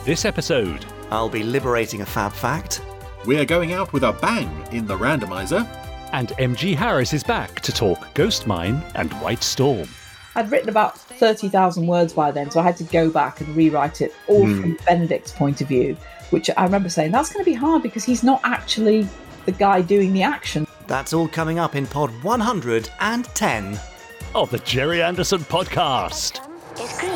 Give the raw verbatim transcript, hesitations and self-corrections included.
This episode, I'll be liberating a fab fact. We're going out with a bang in the randomizer. and M G Harris is back to talk Ghost Mine and White Storm. I'd written about thirty thousand words by then, so I had to go back and rewrite it, all Mm. from Benedict's point of view, which I remember saying, that's going to be hard because he's not actually the guy doing the action. That's all coming up in pod one hundred ten. Of the Jerry Anderson Podcast. It's